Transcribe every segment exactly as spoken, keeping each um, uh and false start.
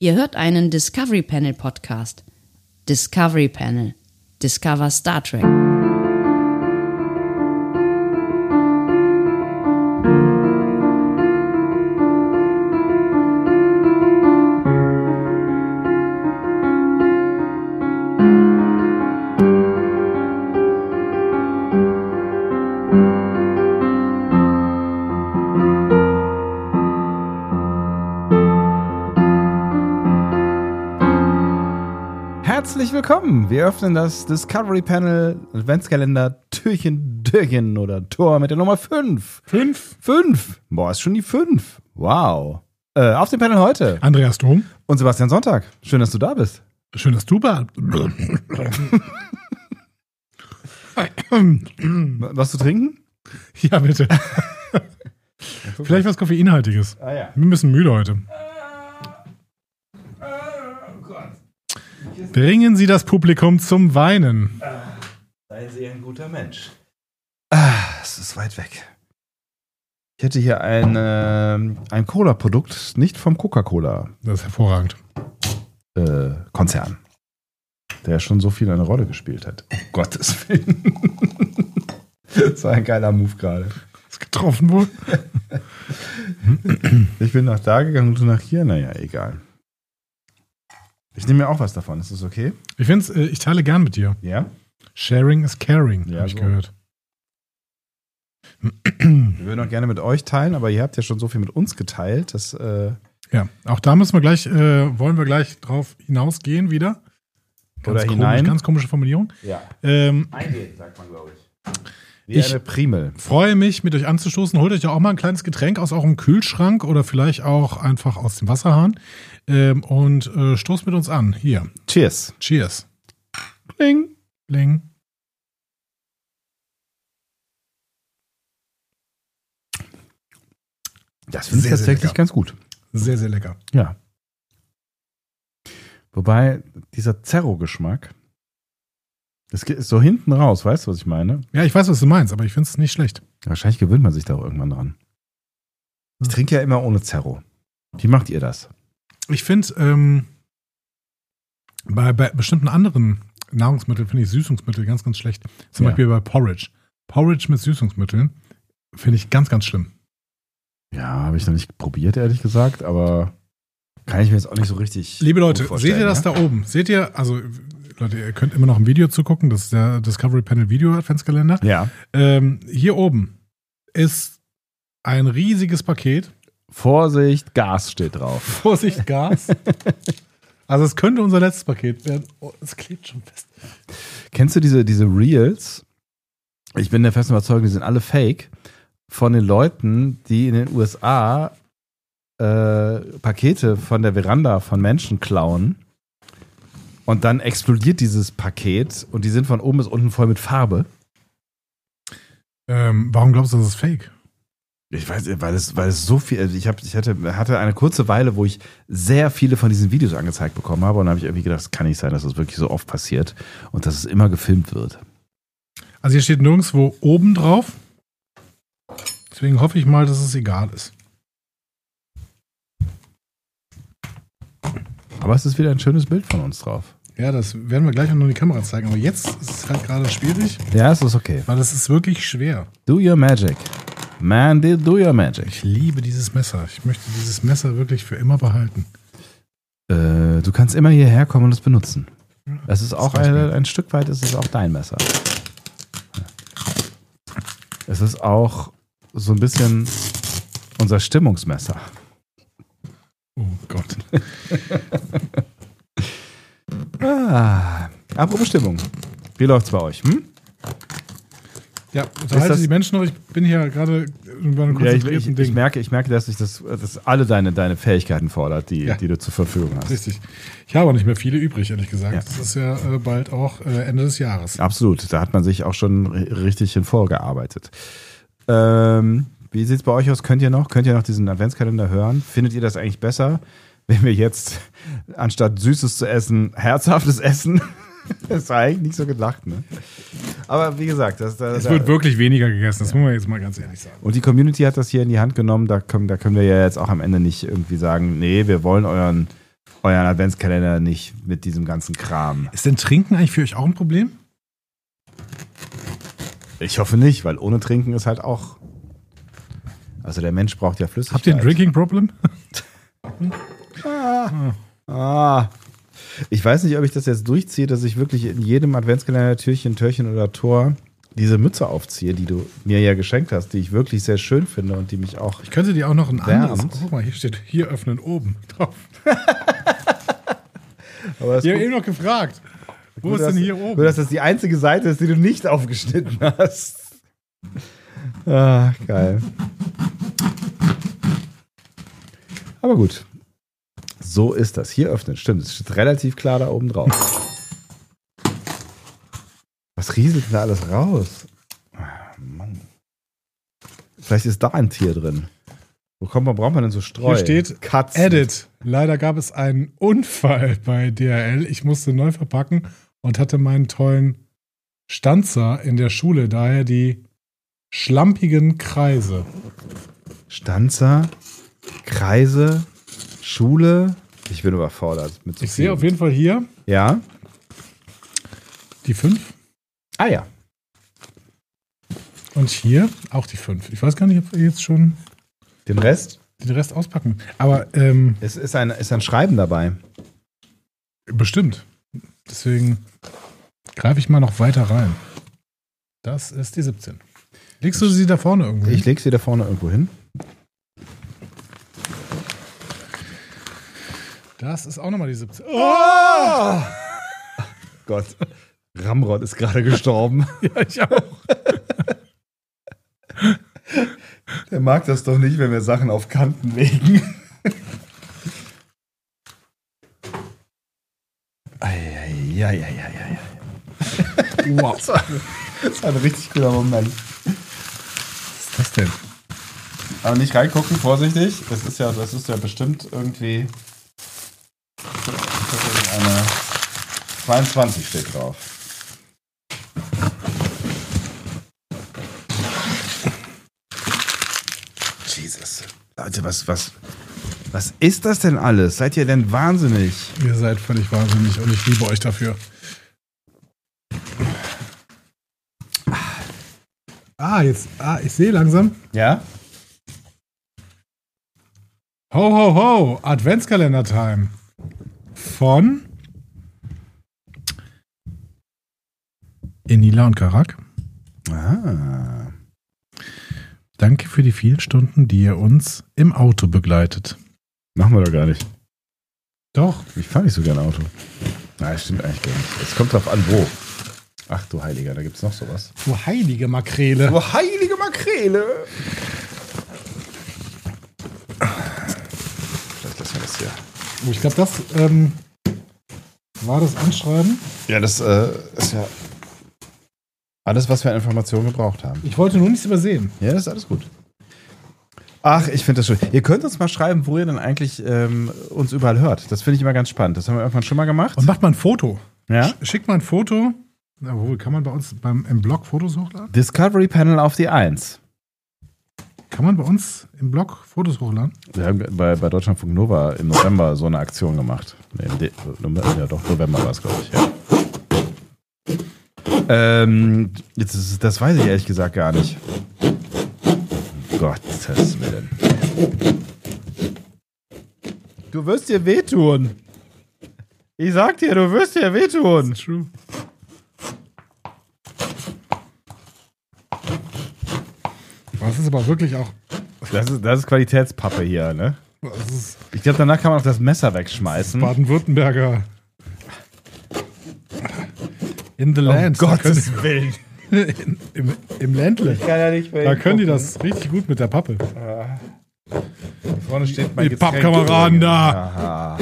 Ihr hört einen Discovery Panel Podcast. Discovery Panel. Discover Star Trek. Herzlich willkommen. Wir öffnen das Discovery Panel Adventskalender Türchen Dürchen oder Tor mit der Nummer fünf. Fünf? Fünf. Boah, ist schon die fünf. Wow. Äh, auf dem Panel heute Andreas Dom. und Sebastian Sonntag. Schön, dass du da bist. Schön, dass du da Was zu trinken? Ja, bitte. Vielleicht was Koffeinhaltiges. Ah ja. Wir müssen müde heute. Bringen Sie das Publikum zum Weinen. Seien Sie ein guter Mensch. Ah, es ist weit weg. Ich hätte hier ein, äh, ein Cola-Produkt, nicht vom Coca-Cola Das ist hervorragend. äh, Konzern, der schon so viel eine Rolle gespielt hat. Um Gottes Willen. Das war ein geiler Move gerade. Ist getroffen wohl? Ich bin nach da gegangen und du nach hier. Naja, egal. Ich nehme mir auch was davon. Ist das okay? Ich finde es, äh, ich teile gern mit dir. Ja? Sharing is caring, Ja, habe ich so. gehört. Wir würden auch gerne mit euch teilen, aber ihr habt ja schon so viel mit uns geteilt, dass äh, Ja, auch da müssen wir gleich, äh, wollen wir gleich drauf hinausgehen wieder. Oder komisch, hinein. Ganz komische Formulierung. ja. Ähm, Eingehen, sagt man, glaube ich. Wie Ich- eine Primel. freue mich, mit euch anzustoßen. Holt euch ja auch mal ein kleines Getränk aus eurem Kühlschrank oder vielleicht auch einfach aus dem Wasserhahn ähm, und äh, stoßt mit uns an. Hier, Cheers. cheers. Kling. Bling. Das finde ich Sehr, sehr tatsächlich lecker. ganz gut. Sehr, sehr lecker. Ja. Wobei, dieser Zerro-Geschmack, das geht so hinten raus, weißt du, was ich meine? Ja, ich weiß, was du meinst, aber ich finde es nicht schlecht. Wahrscheinlich gewöhnt man sich da auch irgendwann dran. Ich trinke ja immer ohne Zerro. Wie macht ihr das? Ich finde, ähm, bei, bei bestimmten anderen Nahrungsmitteln finde ich Süßungsmittel ganz, ganz schlecht. Zum Ja. Beispiel bei Porridge. Porridge mit Süßungsmitteln finde ich ganz, ganz schlimm. Ja, habe ich noch nicht probiert, ehrlich gesagt, aber kann ich mir jetzt auch nicht so richtig. Liebe gut Leute, vorstellen, seht ihr das ja? da oben? Seht ihr, also Leute, ihr könnt immer noch ein Video zugucken, das ist der Discovery Panel Video Adventskalender. Ja. Ähm, hier oben ist ein riesiges Paket. Vorsicht, Gas steht drauf. Vorsicht, Gas. Also es könnte unser letztes Paket werden. Oh, es klebt schon fest. Kennst du diese, diese Reels? Ich bin der festen Überzeugung, die sind alle fake. Von den Leuten, die in den U S A äh, Pakete von der Veranda von Menschen klauen. Und dann explodiert dieses Paket und die sind von oben bis unten voll mit Farbe. Ähm, warum glaubst du, das ist fake? Ich weiß, weil es, weil es so viel, also ich, hab, ich hatte, hatte eine kurze Weile, wo ich sehr viele von diesen Videos angezeigt bekommen habe und dann habe ich irgendwie gedacht, es kann nicht sein, dass das wirklich so oft passiert und dass es immer gefilmt wird. Also hier steht nirgendwo oben drauf. Deswegen hoffe ich mal, dass es egal ist. Aber es ist wieder ein schönes Bild von uns drauf. Ja, das werden wir gleich noch in die Kamera zeigen. Aber jetzt ist es halt gerade schwierig, Ja, es ist okay. weil es ist wirklich schwer. Do your magic. Man, do your magic. Ich liebe dieses Messer. Ich möchte dieses Messer wirklich für immer behalten. Äh, du kannst immer hierher kommen und es benutzen. Es ist auch Das reicht ein, mir. ein Stück weit, ist es auch dein Messer. Es ist auch so ein bisschen unser Stimmungsmesser. Oh Gott. Ah, apropos Stimmung. Wie läuft's bei euch? Hm? Ja, unterhalte das- die Menschen noch. Ich bin hier gerade über einem Ja, ich, konzentrierten ich, ich, Ding. merke, ich merke, dass sich das, das alle deine, deine Fähigkeiten fordert, die, Ja. die du zur Verfügung hast. Richtig. Ich habe auch nicht mehr viele übrig, ehrlich gesagt. Ja. Das ist ja äh, bald auch äh, Ende des Jahres. Absolut, da hat man sich auch schon ri- richtig hinvorgearbeitet. Ähm, wie sieht's bei euch aus? Könnt ihr noch, könnt ihr noch diesen Adventskalender hören? Findet ihr das eigentlich besser, wenn wir jetzt anstatt Süßes zu essen, herzhaftes essen? Das war eigentlich nicht so gedacht, ne? Aber wie gesagt, das, da, Es da, wird wirklich weniger gegessen, das muss man jetzt mal ganz ehrlich sagen. und die Community hat das hier in die Hand genommen, da können, da können wir ja jetzt auch am Ende nicht irgendwie sagen, nee, wir wollen euren, euren Adventskalender nicht mit diesem ganzen Kram. Ist denn Trinken eigentlich für euch auch ein Problem? Ich hoffe nicht, weil ohne Trinken ist halt auch. Also der Mensch braucht ja Flüssigkeit. Habt ihr ein Drinking Problem? ah. ah. Ich weiß nicht, ob ich das jetzt durchziehe, dass ich wirklich in jedem Adventskalender, Türchen, Törchen oder Tor diese Mütze aufziehe, die du mir ja geschenkt hast, die ich wirklich sehr schön finde und die mich auch. Ich könnte dir auch noch ein anderes. wärmt. Guck mal, hier steht hier öffnen oben drauf. Aber das Ich habe gut, eben noch gefragt. Wo gut, ist denn dass- hier oben? Gut, dass das die einzige Seite ist, die du nicht aufgeschnitten hast. Ah, geil. Aber gut. So ist das. Hier öffnen. Stimmt, es steht relativ klar da oben drauf. Was rieselt denn da alles raus? Ah, Mann. Vielleicht ist da ein Tier drin. Wo kommt man, braucht man denn so Streu? Hier steht Katzen. Edit. Leider gab es einen Unfall bei D H L. Ich musste neu verpacken und hatte meinen tollen Stanzer in der Schule, daher die schlampigen Kreise. Stanzer, Kreise, Schule. Ich bin überfordert. Mit so Ich sehe viel. auf jeden Fall hier Ja. die fünf Ah ja. und hier auch die fünf. Ich weiß gar nicht, ob wir jetzt schon Den Rest? den Rest auspacken. Aber ähm, Es ist ein, ist ein Schreiben dabei. bestimmt. Deswegen greife ich mal noch weiter rein. Das ist die siebzehn. Legst du sie da vorne irgendwo hin? Ich lege sie da vorne irgendwo hin. Das ist auch nochmal die siebzehn. Oh! Gott. Ramrod ist gerade gestorben. Ja, ich auch. Der mag das doch nicht, wenn wir Sachen auf Kanten legen. Eieieiei. Wow. Das war, das war ein richtig guter Moment. Was ist das denn? Aber nicht reingucken, vorsichtig. Das ist ja, das ist ja bestimmt irgendwie. Eine zweiundzwanzig steht drauf. Jesus. Leute, was, was, was ist das denn alles? Seid ihr denn wahnsinnig? Ihr seid völlig wahnsinnig und ich liebe euch dafür. Ah, jetzt, ah, ich sehe langsam. Ja? Ho, ho, ho, Adventskalender-Time. Von Enila und Karak. Ah. Danke für die vielen Stunden, die ihr uns im Auto begleitet. Machen wir doch gar nicht. Doch. Ich fahre nicht so gerne Auto. Nein, stimmt eigentlich gar nicht. Es kommt drauf an, wo. Ach du Heiliger, da gibt's noch sowas. Du heilige Makrele. Du heilige Makrele! Vielleicht lassen wir das hier. Oh, ich glaube, das ähm, war das Anschreiben. Ja, das äh, ist ja alles, was wir an Informationen gebraucht haben. Ich wollte nur nichts übersehen. Ja, das ist alles gut. Ach, ich finde das schön. Ihr könnt uns mal schreiben, wo ihr denn eigentlich ähm, uns überall hört. Das finde ich immer ganz spannend. Das haben wir irgendwann schon mal gemacht. Und macht mal ein Foto. Ja? Sch- Schickt mal ein Foto. Na, wo kann man bei uns beim, im Blog Fotos hochladen? Discovery Panel auf die eins. Kann man bei uns im Blog Fotos hochladen? Wir haben bei, bei Deutschlandfunk Nova im November so eine Aktion gemacht. Nee, im De ja, doch, November war es, glaube ich. Ja. Ähm, jetzt ist, das weiß ich ehrlich gesagt gar nicht. Um Gottes Willen. Du wirst dir wehtun. Ich sag dir, du wirst dir wehtun. True. Das ist aber wirklich auch. Das ist, das ist Qualitätspappe hier, ne? Das ist Ich glaube, danach kann man auch das Messer wegschmeißen. Baden-Württemberger. In the land. Um Da können Gottes Willen. die- in, im, Im Ländle. Kann ja nicht mehr Da können die hingucken. das richtig gut mit der Pappe. Vorne steht mein Die Getränk. Pappkameraden da. Aha.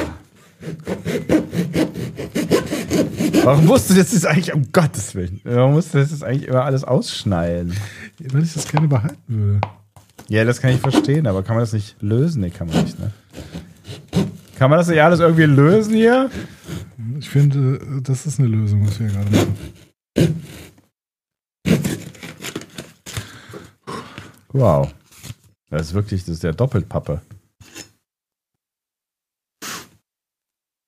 Warum musst du das jetzt eigentlich, um Gottes Willen, warum musst du das jetzt eigentlich immer alles ausschneiden? Wenn ich das gerne behalten würde. Ja, das kann ich verstehen, aber kann man das nicht lösen? Nee, kann man nicht, ne? Kann man das nicht alles irgendwie lösen hier? Ich finde, das ist eine Lösung, was wir hier gerade machen. Wow. Das ist wirklich, das ist ja doppelt Pappe.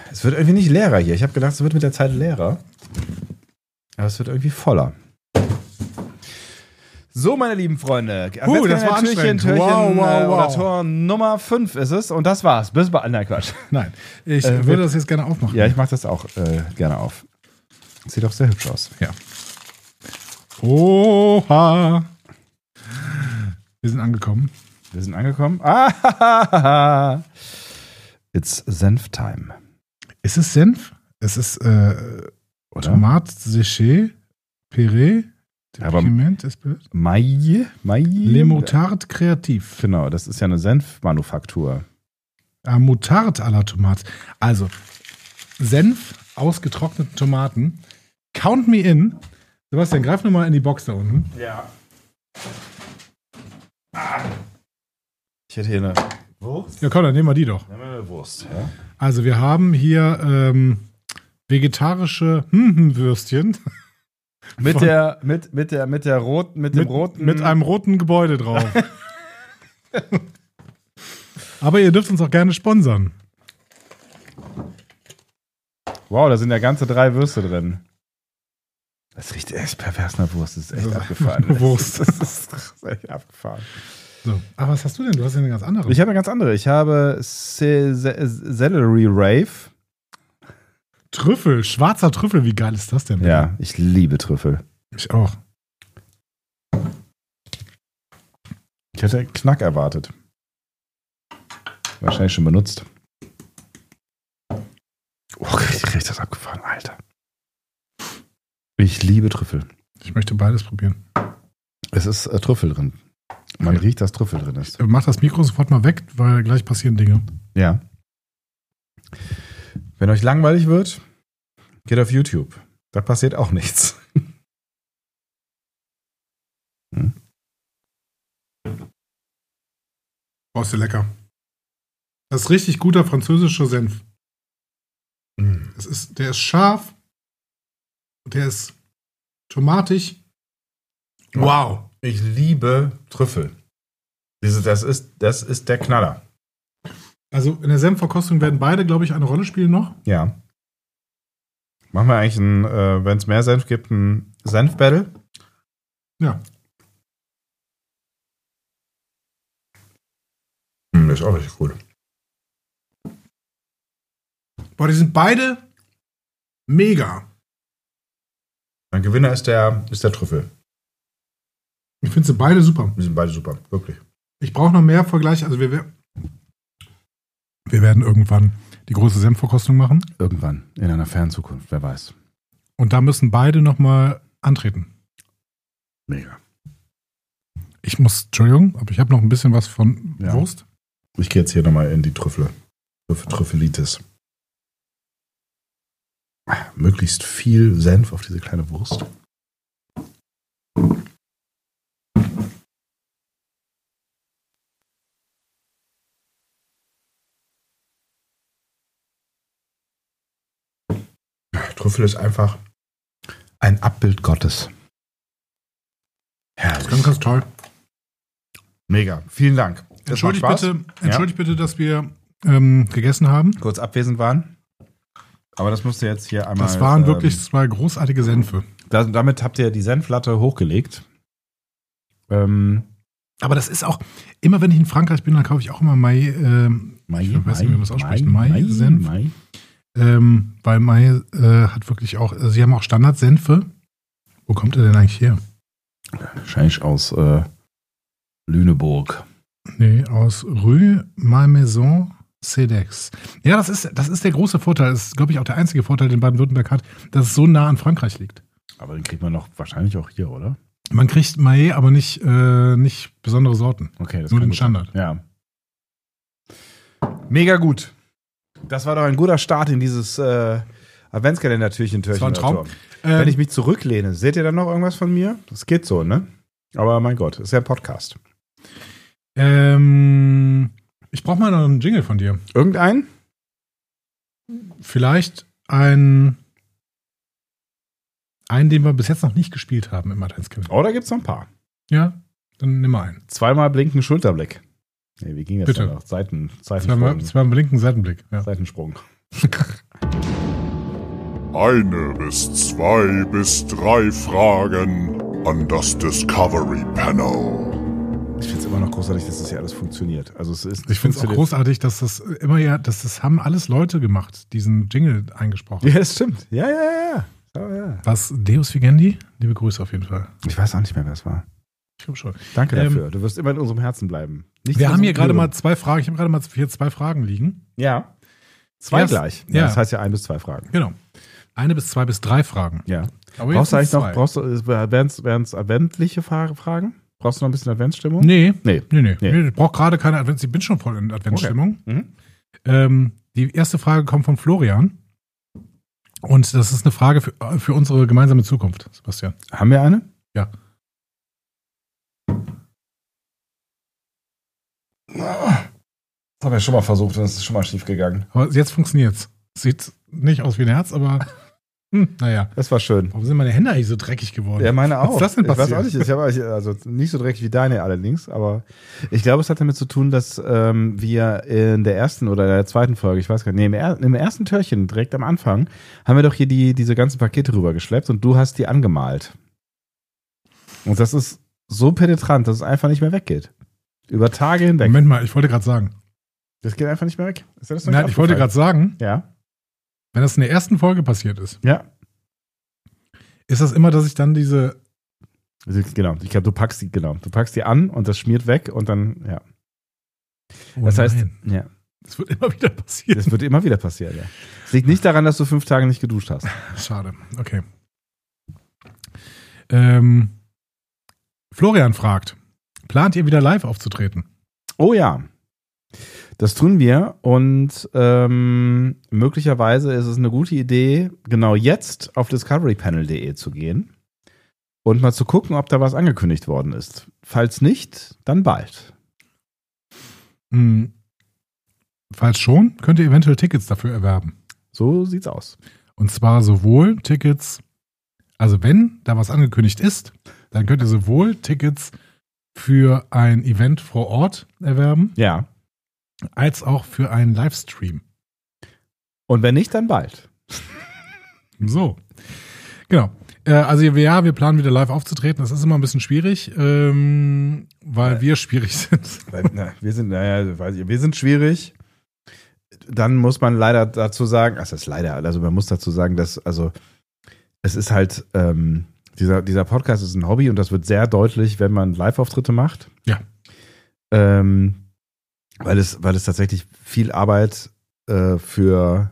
Es wird irgendwie nicht leerer hier. Ich habe gedacht, es wird mit der Zeit leerer. Aber es wird irgendwie voller. So, meine lieben Freunde. Uh, das war Türchen, anstrengend. Türchen Wow, wow, äh, oder wow. Tor Nummer fünf ist es. Und das war's. Bis bald. Nein, Quatsch. Nein, ich Äh, würde wir- das jetzt gerne aufmachen. Ja, ich mache das auch äh, gerne auf. Sieht doch sehr hübsch aus. Ja. Oha. Wir sind angekommen. Wir sind angekommen. Ah, it's Senf-Time. Ist es Senf? Es ist äh, Oder? Tomate séché, Püree, Aber- Piment, Esprit, Mai. Mai. Le Moutarde kreativ. Genau, das ist ja eine Senfmanufaktur. Ah, Moutarde à la Tomate. Also, Senf aus getrockneten Tomaten. Count me in. Sebastian, greif nur mal in die Box da unten. Ja. Ah. Ich hätte hier eine Wurst. Ja, komm, dann nehmen wir die doch. Nehmen wir eine Wurst, ja. Also, wir haben hier ähm, vegetarische Hm-Hm-Würstchen Mit Von- der, mit, mit der, mit der roten, mit dem mit, roten. mit einem roten Gebäude drauf. Aber ihr dürft uns auch gerne sponsern. Wow, da sind ja ganze drei Würste drin. Das riecht echt pervers nach Wurst. Das ist echt Das ist abgefahren. einfach nur Wurst. Das ist, das ist echt abgefahren. So. Aber was hast du denn? Du hast ja eine ganz andere. Ich habe eine ganz andere. Ich habe Ce- Ce- Celery Rave. Trüffel, schwarzer Trüffel, wie geil ist das denn? Ja, ich liebe Trüffel. Ich auch. Ich hätte Knack erwartet. Wahrscheinlich schon benutzt. Oh, ich krieg das abgefahren, Alter. Ich liebe Trüffel. Ich möchte beides probieren. Es ist äh, Trüffel drin. Man Okay. riecht, dass Trüffel drin ist. Mach das Mikro sofort mal weg, weil gleich passieren Dinge. Ja. Wenn euch langweilig wird, geht auf YouTube. Da passiert auch nichts. Hm? Oh, ist der lecker. Das ist richtig guter französischer Senf. Mm. Das ist, der ist scharf. Der ist tomatig. Wow. Ich liebe Trüffel. Diese, das, ist, das ist der Knaller. Also in der Senfverkostung werden beide, glaube ich, eine Rolle spielen noch. Ja. Machen wir eigentlich, ein, äh, wenn es mehr Senf gibt, ein Senf-Battle? Ja. Hm, das ist auch richtig cool. Boah, die sind beide mega. Mein Gewinner ist der, ist der Trüffel. Ich finde sie beide super. Die sind beide super, wirklich. Ich brauche noch mehr Vergleich. Also wir, wir, wir werden irgendwann die große Senfverkostung machen. Irgendwann, in einer fernen Zukunft, wer weiß. Und da müssen beide nochmal antreten. Mega. Ich muss, Entschuldigung, aber ich habe noch ein bisschen was von Ja. Wurst. Ich gehe jetzt hier nochmal in die Trüffel. Trüffel Trüffelitis. Ah, möglichst viel Senf auf diese kleine Wurst. Trüffel ist einfach ein Abbild Gottes. Herrlich. Ganz, ganz toll. Mega. Vielen Dank. Das Entschuldigt macht Spaß. bitte, entschuldigt bitte, dass wir ähm, gegessen haben. Kurz abwesend waren. Aber das musst du jetzt hier einmal. Das waren ähm, wirklich zwei großartige Senfe. Da, damit habt ihr die Senflatte hochgelegt. Ähm, Aber das ist auch, immer wenn ich in Frankreich bin, dann kaufe ich auch immer Mai, ähm, Mai, ich weiß nicht, wie man das ausspricht, Mai, Mai-Senf. Mai. Ähm, weil Mai äh, hat wirklich auch, also sie haben auch Standardsenfe. Wo kommt er denn eigentlich her? Wahrscheinlich aus äh, Lüneburg. Nee, aus Rue Malmaison Cedex. Ja, das ist, das ist der große Vorteil. Das ist, glaube ich, auch der einzige Vorteil, den Baden-Württemberg hat, dass es so nah an Frankreich liegt. Aber den kriegt man doch wahrscheinlich auch hier, oder? Man kriegt Mai, aber nicht, äh, nicht besondere Sorten. Okay, das Nur kann den gut Standard. sein. Ja. Mega gut. Das war doch ein guter Start in dieses äh, Adventskalender-Türchen, Das war Türchen. ein Traum. Wenn Ähm, ich mich zurücklehne, seht ihr dann noch irgendwas von mir? Das geht so, ne? Aber mein Gott, ist ja ein Podcast. ähm, ich brauche mal noch einen Jingle von dir. Irgendein? Vielleicht ein, einen, den wir bis jetzt noch nicht gespielt haben im Adventskalender. Oder gibt's noch ein paar? Ja, dann nimm mal einen. Zweimal blinken Schulterblick. Nee, wie ging das Bitte. dann noch? Seiten, Zweimal, Seitensprung. zweimal blinken Seitenblick. Ja. Seitensprung. Eine bis zwei bis drei Fragen an das Discovery Panel. Ich finde es immer noch großartig, dass das hier alles funktioniert. Also es ist, Ich finde es auch großartig, dass das immer ja, dass das haben alles Leute gemacht, diesen Jingle eingesprochen. Ja, das stimmt. Ja, ja, ja. Oh, ja. Was, Deus Vigendi? Liebe Grüße auf jeden Fall. Ich weiß auch nicht mehr, wer es war. Ich glaube schon. Danke Ähm, dafür. Du wirst immer in unserem Herzen bleiben. Nicht Wir in haben hier unserem gerade Gehirn. mal zwei Fragen. Ich habe gerade mal hier zwei Fragen liegen. Ja. Zwei Erst- gleich. Ja, ja. Das heißt ja ein bis zwei Fragen. Genau. Eine bis zwei bis drei Fragen. Ja. Aber Brauchst du eigentlich jetzt noch, zwei. brauchst du, wären es adventliche Fra- Fragen? Brauchst du noch ein bisschen Adventsstimmung? Nee. Nee. Nee, nee. Nee. nee. Ich brauche gerade keine Advents. Ich bin schon voll in Adventsstimmung. Mhm. Ähm, die erste Frage kommt von Florian. Und das ist eine Frage für, für unsere gemeinsame Zukunft, Sebastian. Haben wir eine? Ja. Das haben wir schon mal versucht und es ist schon mal schief gegangen. Aber jetzt funktioniert's. Sieht nicht aus wie ein Herz, aber hm, naja. Das war schön. Warum sind meine Hände eigentlich so dreckig geworden? Ja, meine auch. Was ist das denn Ich weiß passiert? auch nicht. Ich habe also nicht so dreckig wie deine allerdings, aber ich glaube, es hat damit zu tun, dass ähm, wir in der ersten oder der zweiten Folge, ich weiß gar nicht, nee, im, er, im ersten Türchen direkt am Anfang haben wir doch hier die diese ganzen Pakete rübergeschleppt und du hast die angemalt. Und das ist so penetrant, dass es einfach nicht mehr weggeht. Über Tage hinweg. Moment mal, ich wollte gerade sagen. Das geht einfach nicht mehr weg. Ist dir das noch Nein, nicht ich wollte gerade aufgefallen? sagen, Ja. wenn das in der ersten Folge passiert ist, Ja. ist das immer, dass ich dann diese. Also, genau. Ich glaube, du packst die, genau. Du packst die an und das schmiert weg und dann, ja. Oh Das heißt, nein, ja. das wird immer wieder passieren. Das wird immer wieder passieren, ja. Es liegt nicht daran, dass du fünf Tage nicht geduscht hast. Schade. Okay. Ähm, Florian fragt: Plant ihr wieder live aufzutreten? Oh ja. Das tun wir und ähm, möglicherweise ist es eine gute Idee, genau jetzt auf discovery panel punkt de zu gehen und mal zu gucken, ob da was angekündigt worden ist. Falls nicht, dann bald. Hm. Falls schon, könnt ihr eventuell Tickets dafür erwerben. So sieht's aus. Und zwar sowohl Tickets, also wenn da was angekündigt ist, dann könnt ihr sowohl Tickets für ein Event vor Ort erwerben, Ja. als auch für einen Livestream. Und wenn nicht, dann bald. So. Genau. Äh, also ja, wir planen wieder live aufzutreten. Das ist immer ein bisschen schwierig, ähm, weil Ja. wir schwierig sind. Weil, na, wir sind, naja, weiß ich, wir sind schwierig. Dann muss man leider dazu sagen, also das ist leider, also man muss dazu sagen, dass, also es ist halt, ähm, dieser, dieser Podcast ist ein Hobby und das wird sehr deutlich, wenn man Live-Auftritte macht. Ja. Ähm, weil es, weil es tatsächlich viel Arbeit äh, für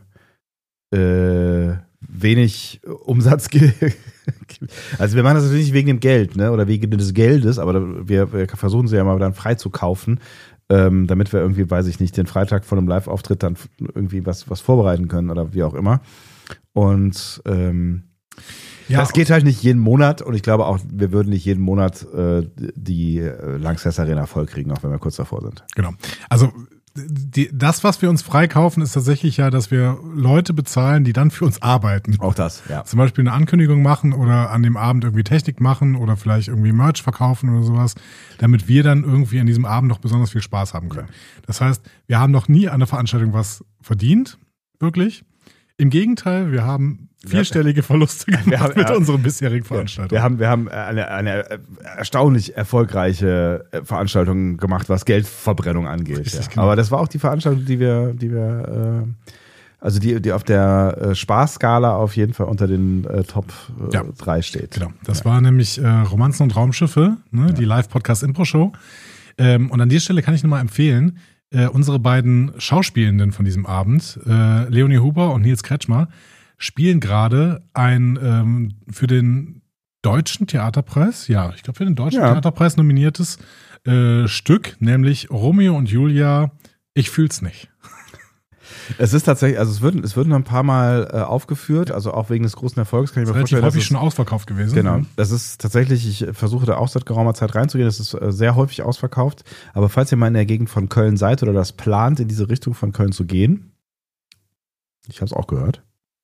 äh, wenig Umsatz gibt. Also wir machen das natürlich nicht wegen dem Geld, ne, oder wegen des Geldes, aber wir, wir versuchen sie ja mal dann frei zu kaufen, ähm, damit wir irgendwie, weiß ich nicht, den Freitag von einem Live-Auftritt dann irgendwie was, was vorbereiten können oder wie auch immer. Und ähm, Ja, das geht halt nicht jeden Monat und ich glaube auch, wir würden nicht jeden Monat äh, die äh, Lanxess Arena vollkriegen, auch wenn wir kurz davor sind. genau. Also die, das, was wir uns freikaufen, ist tatsächlich ja, dass wir Leute bezahlen, die dann für uns arbeiten. Auch das, ja. Zum Beispiel eine Ankündigung machen oder an dem Abend irgendwie Technik machen oder vielleicht irgendwie Merch verkaufen oder sowas, damit wir dann irgendwie an diesem Abend noch besonders viel Spaß haben können. Das heißt, wir haben noch nie an der Veranstaltung was verdient, wirklich. Im Gegenteil, wir haben vierstellige Verluste gemacht Wir haben- mit ja. unseren bisherigen Veranstaltungen. Wir haben, wir haben eine, eine erstaunlich erfolgreiche Veranstaltung gemacht, was Geldverbrennung angeht. Richtig, Ja. genau. Aber das war auch die Veranstaltung, die wir, die wir, äh, also die, die auf der äh, Spaßskala auf jeden Fall unter den äh, Top äh, Ja. drei steht. Genau, das war nämlich äh, Romanzen und Raumschiffe, ne, die Live-Podcast-Impro-Show. Ähm, und an dieser Stelle kann ich nur mal empfehlen, äh, unsere beiden Schauspielenden von diesem Abend, äh, Leonie Huber und Nils Kretschmer, spielen gerade ein ähm, für den Deutschen Theaterpreis, ja, ich glaube für den Deutschen Ja. Theaterpreis nominiertes äh, Stück, nämlich Romeo und Julia, ich fühl's nicht. Es ist tatsächlich, also es wird, es wird noch ein paar Mal äh, aufgeführt, also auch wegen des großen Erfolgs kann ich Das mir ist relativ vorstellen, dass häufig es, schon ausverkauft gewesen. genau, das ist tatsächlich, ich versuche da auch seit geraumer Zeit reinzugehen, das ist äh, sehr häufig ausverkauft, aber falls ihr mal in der Gegend von Köln seid oder das plant, in diese Richtung von Köln zu gehen, ich habe es auch gehört,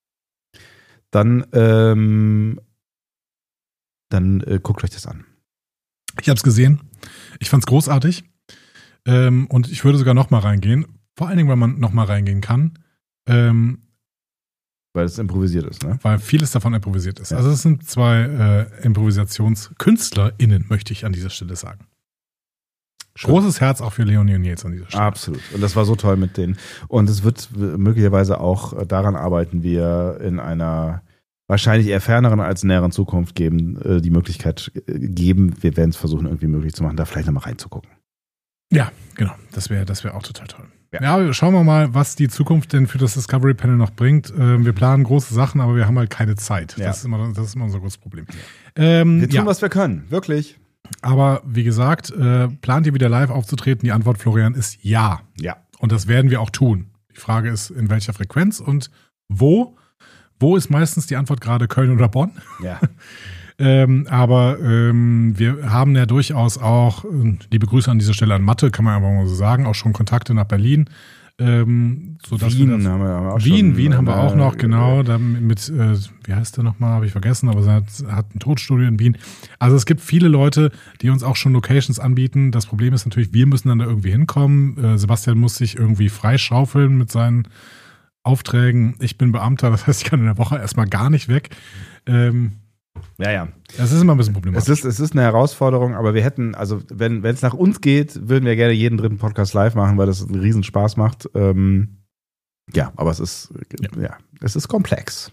dann, ähm, dann äh, guckt euch das an. Ich habe es gesehen. Ich fand es großartig. Ähm, und ich würde sogar noch mal reingehen. Vor allen Dingen, weil man noch mal reingehen kann. Ähm, Weil es improvisiert ist, ne? Weil vieles davon improvisiert ist. Ja. Also es sind zwei äh, ImprovisationskünstlerInnen, möchte ich an dieser Stelle sagen. Schön. Großes Herz auch für Leonie und Nils an dieser Stelle. Absolut. Und das war so toll mit denen. Und es wird möglicherweise auch daran arbeiten, wir in einer wahrscheinlich eher ferneren als näheren Zukunft geben, die Möglichkeit geben, wir werden es versuchen, irgendwie möglich zu machen, da vielleicht nochmal reinzugucken. Ja, genau. Das wäre das wäre auch total toll. Ja. Ja, schauen wir mal, was die Zukunft denn für das Discovery Panel noch bringt. Wir planen große Sachen, aber wir haben halt keine Zeit. Ja. Das ist immer, das ist immer unser großes Problem. Ähm, Wir tun, ja. was wir können. Wirklich. Aber wie gesagt, äh, plant ihr wieder live aufzutreten? Die Antwort, Florian, ist ja. Ja. Und das werden wir auch tun. Die Frage ist, in welcher Frequenz und wo. Wo ist meistens die Antwort gerade Köln oder Bonn? Ja. ähm, aber ähm, wir haben ja durchaus auch, äh, liebe Grüße an dieser Stelle an Mathe, kann man einfach mal so sagen, auch schon Kontakte nach Berlin. Ähm, sodass Wien wir das, haben wir, haben wir auch Wien, schon, Wien haben wir äh, auch noch, genau. Da mit, äh, wie heißt der nochmal, habe ich vergessen, aber er hat, hat ein Tonstudio in Wien. Also es gibt viele Leute, die uns auch schon Locations anbieten. Das Problem ist natürlich, wir müssen dann da irgendwie hinkommen. Äh, Sebastian muss sich irgendwie freischaufeln mit seinen Aufträgen. Ich bin Beamter, das heißt, ich kann in der Woche erstmal gar nicht weg. Ähm, Ja, ja. das ist immer ein bisschen problematisch. Es ist, es ist eine Herausforderung, aber wir hätten, also wenn es nach uns geht, würden wir gerne jeden dritten Podcast live machen, weil das einen riesen Spaß macht. Ähm, ja, aber es ist, ja. ja, es ist komplex.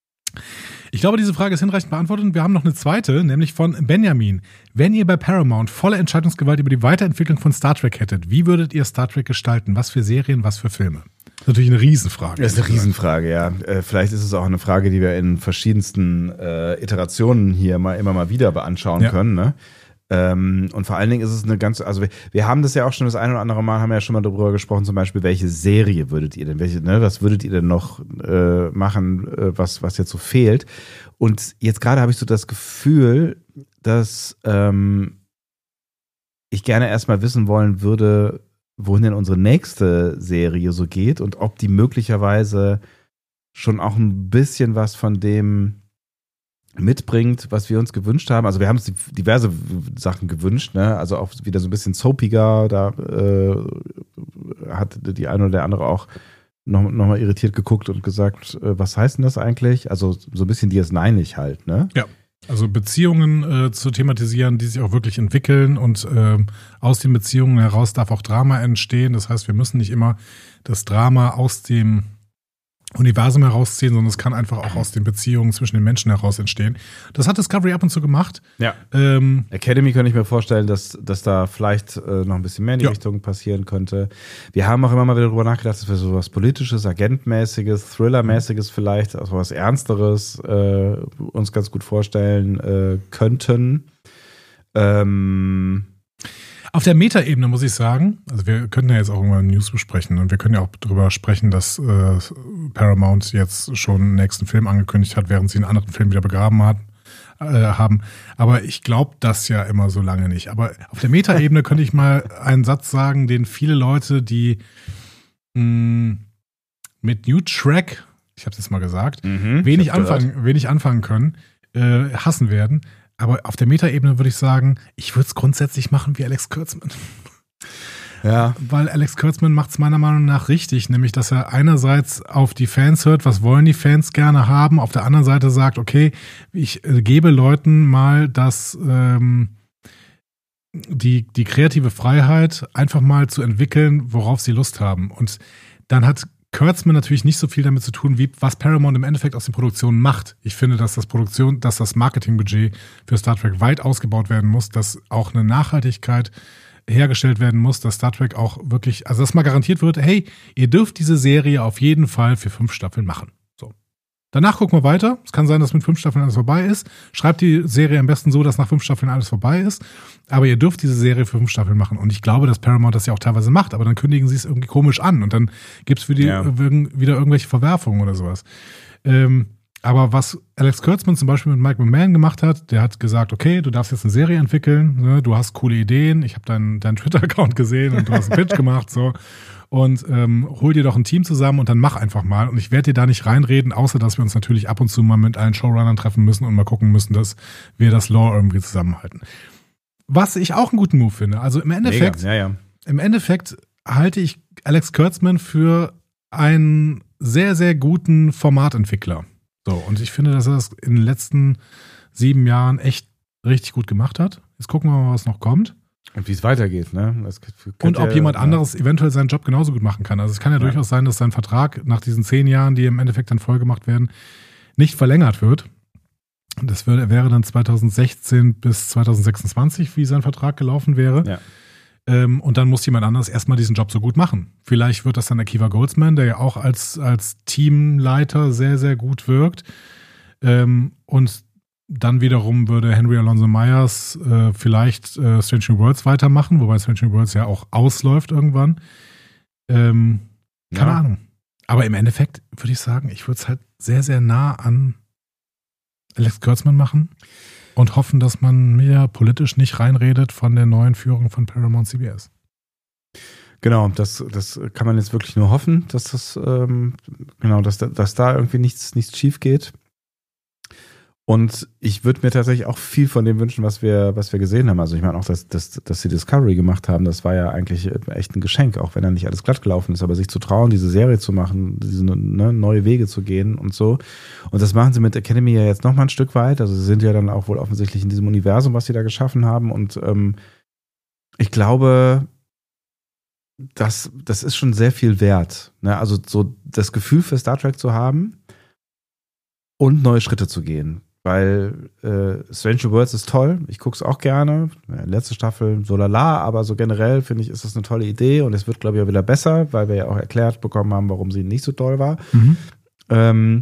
Ich glaube, diese Frage ist hinreichend beantwortet und wir haben noch eine zweite, nämlich von Benjamin. Wenn ihr bei Paramount volle Entscheidungsgewalt über die Weiterentwicklung von Star Trek hättet, wie würdet ihr Star Trek gestalten? Was für Serien, was für Filme? Das ist natürlich eine Riesenfrage. Das ist eine Riesenfrage, ja. Äh, vielleicht ist es auch eine Frage, die wir in verschiedensten äh, Iterationen hier mal immer mal wieder beanschauen Ja. können, ne? Ähm, und vor allen Dingen ist es eine ganz, also wir, wir haben das ja auch schon das ein oder andere Mal, haben wir ja schon mal darüber gesprochen, zum Beispiel, welche Serie würdet ihr denn, welche, ne, was würdet ihr denn noch äh, machen, äh, was, was jetzt so fehlt? Und jetzt gerade habe ich so das Gefühl, dass ähm, ich gerne erstmal wissen wollen würde, wohin denn unsere nächste Serie so geht und ob die möglicherweise schon auch ein bisschen was von dem mitbringt, was wir uns gewünscht haben. Also wir haben uns diverse Sachen gewünscht, ne? Also auch wieder so ein bisschen soapiger, da äh, hat die eine oder der andere auch noch, noch mal irritiert geguckt und gesagt, äh, was heißt denn das eigentlich? Also so ein bisschen D S neun-ig halt, ne? Ja. Also Beziehungen äh, zu thematisieren, die sich auch wirklich entwickeln und äh, aus den Beziehungen heraus darf auch Drama entstehen. Das heißt, wir müssen nicht immer das Drama aus dem Universum herausziehen, sondern es kann einfach auch aus den Beziehungen zwischen den Menschen heraus entstehen. Das hat Discovery ab und zu gemacht. Ja. Ähm, Academy könnte ich mir vorstellen, dass, dass da vielleicht äh, noch ein bisschen mehr in die Ja. Richtung passieren könnte. Wir haben auch immer mal wieder darüber nachgedacht, dass wir so was Politisches, Agentmäßiges, Thriller-mäßiges vielleicht, also was Ernsteres äh, uns ganz gut vorstellen äh, könnten. Ähm, Auf der Metaebene muss ich sagen, also wir können ja jetzt auch irgendwann News besprechen und wir können ja auch darüber sprechen, dass äh, Paramount jetzt schon einen nächsten Film angekündigt hat, während sie einen anderen Film wieder begraben hat, äh, haben. Aber ich glaube das ja immer so lange nicht. Aber auf der Metaebene könnte ich mal einen Satz sagen, den viele Leute, die mh, mit New Track, ich habe es jetzt mal gesagt, mhm, wenig ich hab's gehört. anfangen, wenig anfangen können, äh, hassen werden. Aber auf der Metaebene würde ich sagen, ich würde es grundsätzlich machen wie Alex Kurtzman. Ja. Weil Alex Kurtzman macht es meiner Meinung nach richtig, nämlich dass er einerseits auf die Fans hört, was wollen die Fans gerne haben, auf der anderen Seite sagt, okay, ich äh, gebe Leuten mal das ähm, die, die kreative Freiheit, einfach mal zu entwickeln, worauf sie Lust haben. Und dann hat Kurtzman natürlich nicht so viel damit zu tun, wie was Paramount im Endeffekt aus den Produktionen macht. Ich finde, dass das Produktion, dass das Marketingbudget für Star Trek weit ausgebaut werden muss, dass auch eine Nachhaltigkeit hergestellt werden muss, dass Star Trek auch wirklich, also dass mal garantiert wird, hey, ihr dürft diese Serie auf jeden Fall für fünf Staffeln machen. So. Danach gucken wir weiter. Es kann sein, dass mit fünf Staffeln alles vorbei ist. Schreibt die Serie am besten so, dass nach fünf Staffeln alles vorbei ist. Aber ihr dürft diese Serie für fünf Staffeln machen. Und ich glaube, dass Paramount das ja auch teilweise macht. Aber dann kündigen sie es irgendwie komisch an. Und dann gibt es für die Ja. wieder irgendwelche Verwerfungen oder sowas. Ähm, aber was Alex Kurtzman zum Beispiel mit Mike McMahon gemacht hat, der hat gesagt, okay, du darfst jetzt eine Serie entwickeln. Ne? Du hast coole Ideen. Ich habe deinen deinen Twitter-Account gesehen und du hast einen Pitch gemacht. So. Und ähm, hol dir doch ein Team zusammen und dann mach einfach mal. Und ich werde dir da nicht reinreden, außer dass wir uns natürlich ab und zu mal mit allen Showrunnern treffen müssen und mal gucken müssen, dass wir das Lore irgendwie zusammenhalten. Was ich auch einen guten Move finde. Also im Endeffekt, Mega. Ja, ja. im Endeffekt halte ich Alex Kurtzman für einen sehr, sehr guten Formatentwickler. So, und ich finde, dass er das in den letzten sieben Jahren echt richtig gut gemacht hat. Jetzt gucken wir mal, was noch kommt. Und wie es weitergeht, ne? Das und ob ja, jemand ja. anderes eventuell seinen Job genauso gut machen kann. Also es kann ja, ja durchaus sein, dass sein Vertrag nach diesen zehn Jahren, die im Endeffekt dann voll gemacht werden, nicht verlängert wird. Das wäre, wäre dann zweitausendsechzehn bis zweitausendsechsundzwanzig, wie sein Vertrag gelaufen wäre. Ja. Ähm, und dann muss jemand anderes erstmal diesen Job so gut machen. Vielleicht wird das dann Akiva Goldsman, der ja auch als, als Teamleiter sehr, sehr gut wirkt. Ähm, und dann wiederum würde Henry Alonso Myers äh, vielleicht äh, Strange New Worlds weitermachen, wobei Strange New Worlds ja auch ausläuft irgendwann. Ähm, keine Ja. Ahnung. Aber im Endeffekt würde ich sagen, ich würde es halt sehr, sehr nah an Alex Kurtzman machen und hoffen, dass man mir politisch nicht reinredet von der neuen Führung von Paramount C B S. Genau, das, das kann man jetzt wirklich nur hoffen, dass das, ähm, genau, dass, da- dass da irgendwie nichts, nichts schief geht. Und ich würde mir tatsächlich auch viel von dem wünschen, was wir, was wir gesehen haben. Also ich meine auch, dass, dass, dass sie Discovery gemacht haben, das war ja eigentlich echt ein Geschenk, auch wenn da nicht alles glatt gelaufen ist, aber sich zu trauen, diese Serie zu machen, diese ne, neue Wege zu gehen und so. Und das machen sie mit Academy ja jetzt nochmal ein Stück weit. Also sie sind ja dann auch wohl offensichtlich in diesem Universum, was sie da geschaffen haben. Und ähm, ich glaube, das, das ist schon sehr viel wert. Ne? Also so das Gefühl für Star Trek zu haben und neue Schritte zu gehen. Weil äh, Strange New Worlds ist toll, ich gucke es auch gerne. Letzte Staffel so lala, aber so generell finde ich, ist das eine tolle Idee und es wird, glaube ich, auch wieder besser, weil wir ja auch erklärt bekommen haben, warum sie nicht so toll war. Mhm. Ähm,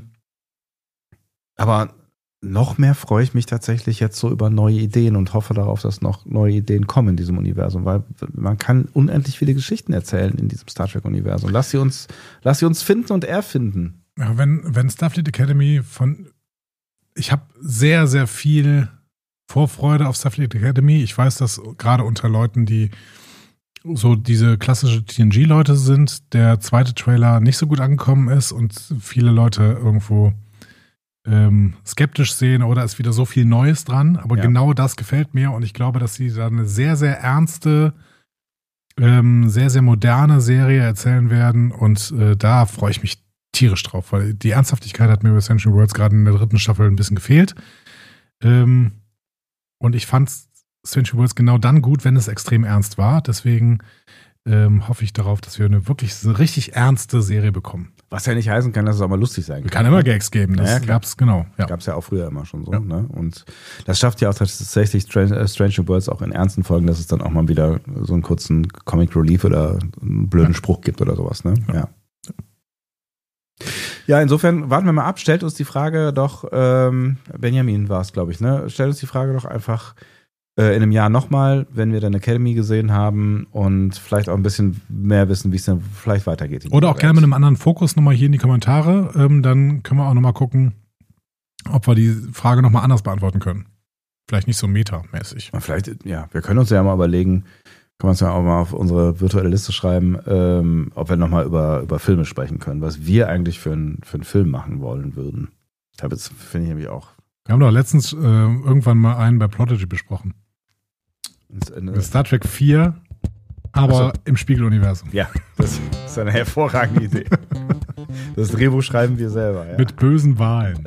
aber noch mehr freue ich mich tatsächlich jetzt so über neue Ideen und hoffe darauf, dass noch neue Ideen kommen in diesem Universum, weil man kann unendlich viele Geschichten erzählen in diesem Star Trek-Universum. Lass sie uns, lass sie uns finden und erfinden. Ja, wenn, wenn Starfleet Academy von ich habe sehr, sehr viel Vorfreude auf Starfleet Academy. Ich weiß, dass gerade unter Leuten, die so diese klassische T N G-Leute sind, der zweite Trailer nicht so gut angekommen ist und viele Leute irgendwo ähm, skeptisch sehen oder ist wieder so viel Neues dran. Aber Ja. genau das gefällt mir und ich glaube, dass sie da eine sehr, sehr ernste, ähm, sehr, sehr moderne Serie erzählen werden und äh, da freue ich mich tierisch drauf, weil die Ernsthaftigkeit hat mir bei Strange New Worlds gerade in der dritten Staffel ein bisschen gefehlt. Ähm, und ich fand Strange New Worlds genau dann gut, wenn es extrem ernst war. Deswegen ähm, hoffe ich darauf, dass wir eine wirklich so richtig ernste Serie bekommen. Was ja nicht heißen kann, dass es auch mal lustig sein kann. Kann immer Gags geben, das Ja, klar. gab's genau. Ja. Gab es ja auch früher immer schon so. Ja. Ne? Und das schafft ja auch tatsächlich Strange, äh, Strange New Worlds auch in ernsten Folgen, dass es dann auch mal wieder so einen kurzen Comic Relief oder einen blöden Ja. Spruch gibt oder sowas. Ne? Ja. Ja. Ja, insofern warten wir mal ab. Stellt uns die Frage doch, ähm, Benjamin war es, glaube ich, ne? Stellt uns die Frage doch einfach äh, in einem Jahr nochmal, wenn wir dann Academy gesehen haben und vielleicht auch ein bisschen mehr wissen, wie es dann vielleicht weitergeht. Oder auch gerne mit einem anderen Fokus nochmal hier in die Kommentare. Ähm, dann können wir auch nochmal gucken, ob wir die Frage nochmal anders beantworten können. Vielleicht nicht so metamäßig. Und vielleicht, ja, wir können uns ja mal überlegen, kann man es ja auch mal auf unsere virtuelle Liste schreiben, ähm, ob wir nochmal über, über Filme sprechen können, was wir eigentlich für, ein, für einen Film machen wollen würden. Das finde ich nämlich auch. Wir haben doch letztens äh, irgendwann mal einen bei Prodigy besprochen. Eine, Star Trek vier, aber Ach so. im Spiegeluniversum. ja, das ist eine hervorragende Idee. Das Drehbuch schreiben wir selber. Ja. Mit bösen Wahlen.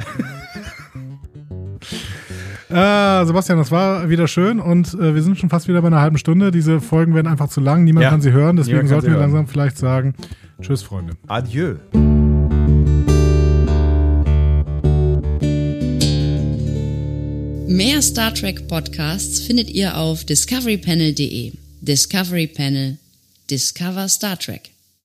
äh, Sebastian, das war wieder schön und äh, wir sind schon fast wieder bei einer halben Stunde. Diese Folgen werden einfach zu lang, niemand Ja, kann sie hören, deswegen niemand kann sollten sie wir hören. langsam vielleicht sagen, tschüss Freunde. Adieu. Mehr Star Trek Podcasts findet ihr auf discovery panel punkt de. Discovery Panel. Discover Star Trek.